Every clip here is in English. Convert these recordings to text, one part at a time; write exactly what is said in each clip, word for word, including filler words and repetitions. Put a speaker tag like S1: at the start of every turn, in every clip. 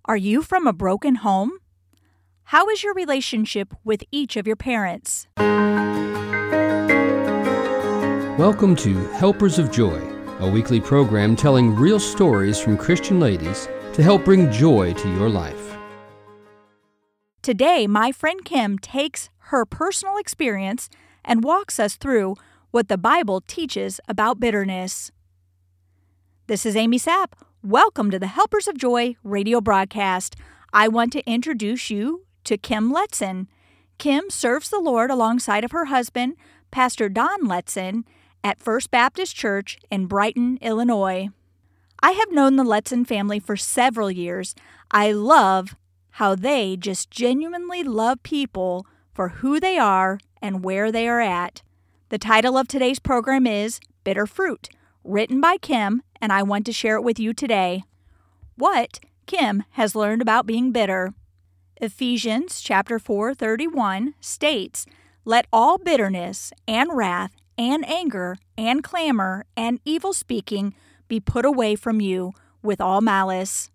S1: Are you from a broken home? How is your relationship with each of your parents?
S2: Welcome to Helpers of Joy, a weekly program telling real stories from Christian ladies to help bring joy to your life.
S1: Today, my friend Kim takes her personal experience and walks us through what the Bible teaches about bitterness. This is Amy Sapp. Welcome to the Helpers of Joy radio broadcast. I want to introduce you to Kim Letson. Kim serves the Lord alongside of her husband, Pastor Don Letson, at First Baptist Church in Brighton, Illinois. I have known the Letson family for several years. I love how they just genuinely love people for who they are and where they are at. The title of today's program is Bitter Fruit, written by Kim, and I want to share it with you today. What Kim has learned about being bitter. Ephesians chapter four thirty-one states, "Let all bitterness and wrath and anger and clamor and evil speaking be put away from you with all malice."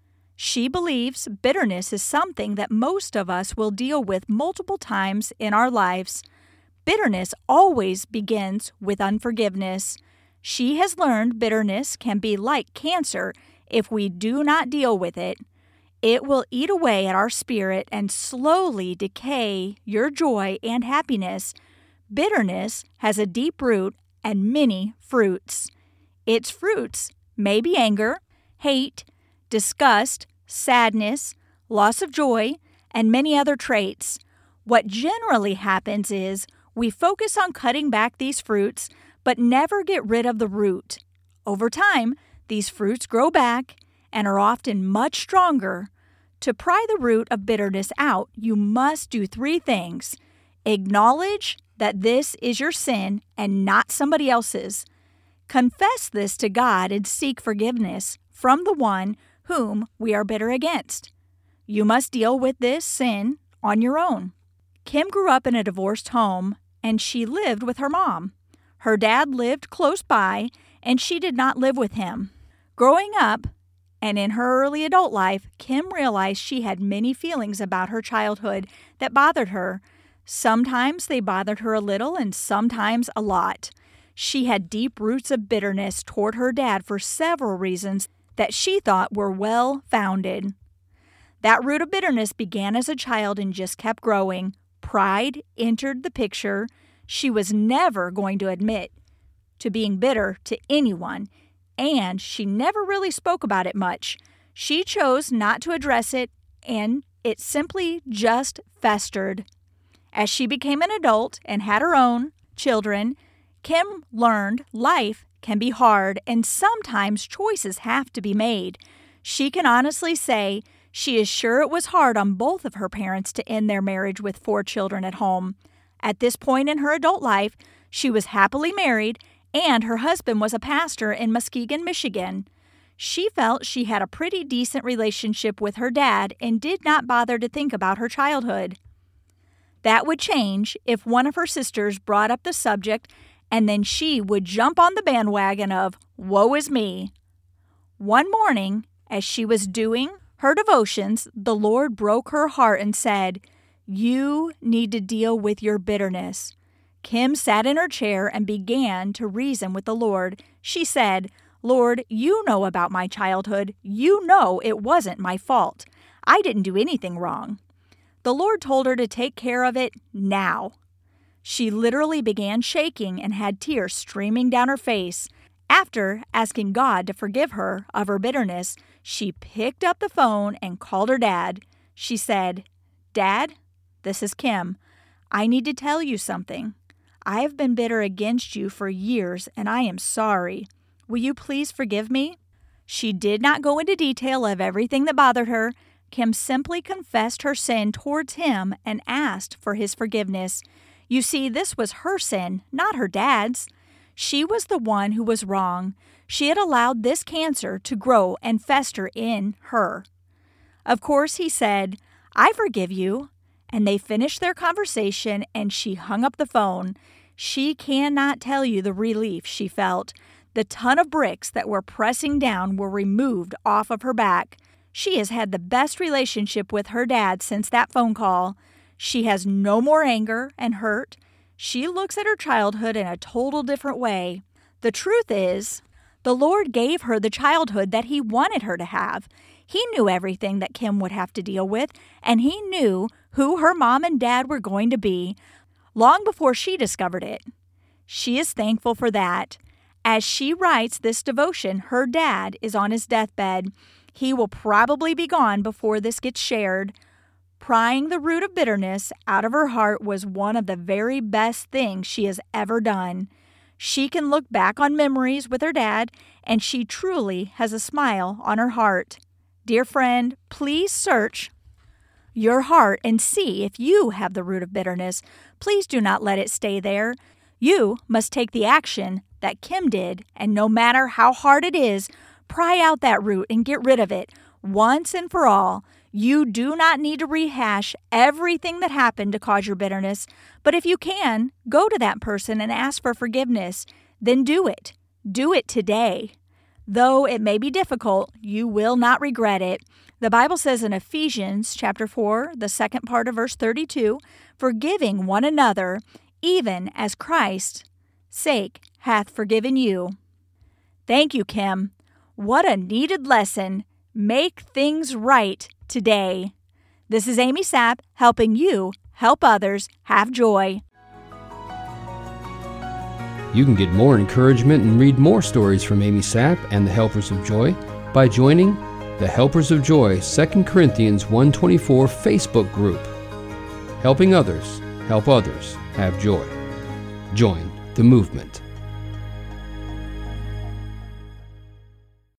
S1: She believes bitterness is something that most of us will deal with multiple times in our lives. Bitterness always begins with unforgiveness. She has learned bitterness can be like cancer if we do not deal with it. It will eat away at our spirit and slowly decay your joy and happiness. Bitterness has a deep root and many fruits. Its fruits may be anger, hate, disgust, sadness, loss of joy, and many other traits. What generally happens is we focus on cutting back these fruits, but never get rid of the root. Over time, these fruits grow back and are often much stronger. To pry the root of bitterness out, you must do three things. Acknowledge that this is your sin and not somebody else's. Confess this to God and seek forgiveness from the one whom we are bitter against. You must deal with this sin on your own. Kim grew up in a divorced home, and she lived with her mom. Her dad lived close by, and she did not live with him. Growing up, and in her early adult life, Kim realized she had many feelings about her childhood that bothered her. Sometimes they bothered her a little, and sometimes a lot. She had deep roots of bitterness toward her dad for several reasons that she thought were well-founded. That root of bitterness began as a child and just kept growing. Pride entered the picture. She was never going to admit to being bitter to anyone, and she never really spoke about it much. She chose not to address it, and it simply just festered. As she became an adult and had her own children, Kim learned life can be hard, and sometimes choices have to be made. She can honestly say she is sure it was hard on both of her parents to end their marriage with four children at home. At this point in her adult life, she was happily married, and her husband was a pastor in Muskegon, Michigan. She felt she had a pretty decent relationship with her dad and did not bother to think about her childhood. That would change if one of her sisters brought up the subject, and then she would jump on the bandwagon of, "Woe is me." One morning, as she was doing her devotions, the Lord broke her heart and said, "You need to deal with your bitterness." Kim sat in her chair and began to reason with the Lord. She said, "Lord, you know about my childhood. You know it wasn't my fault. I didn't do anything wrong." The Lord told her to take care of it now. She literally began shaking and had tears streaming down her face. After asking God to forgive her of her bitterness, she picked up the phone and called her dad. She said, "Dad, this is Kim. I need to tell you something. I have been bitter against you for years, and I am sorry. Will you please forgive me?" She did not go into detail of everything that bothered her. Kim simply confessed her sin towards him and asked for his forgiveness. You see, this was her sin, not her dad's. She was the one who was wrong. She had allowed this cancer to grow and fester in her. Of course, he said, "I forgive you." And they finished their conversation, and she hung up the phone. She cannot tell you the relief she felt. The ton of bricks that were pressing down were removed off of her back. She has had the best relationship with her dad since that phone call. She has no more anger and hurt. She looks at her childhood in a total different way. The truth is, the Lord gave her the childhood that He wanted her to have. He knew everything that Kim would have to deal with, and He knew who her mom and dad were going to be long before she discovered it. She is thankful for that. As she writes this devotion, her dad is on his deathbed. He will probably be gone before this gets shared. Prying the root of bitterness out of her heart was one of the very best things she has ever done. She can look back on memories with her dad, and she truly has a smile on her heart. Dear friend, please search your heart and see if you have the root of bitterness. Please do not let it stay there. You must take the action that Kim did, and no matter how hard it is, pry out that root and get rid of it once and for all. You do not need to rehash everything that happened to cause your bitterness, but if you can, go to that person and ask for forgiveness. Then do it. Do it today. Though it may be difficult, you will not regret it. The Bible says in Ephesians chapter four, the second part of verse thirty-two, forgiving one another, even as Christ's sake hath forgiven you. Thank you, Kim. What a needed lesson. Make things right today. This is Amy Sapp, helping you help others have joy.
S2: You can get more encouragement and read more stories from Amy Sapp and the Helpers of Joy by joining the Helpers of Joy Second Corinthians one twenty-four Facebook group. Helping others help others have joy. Join the movement.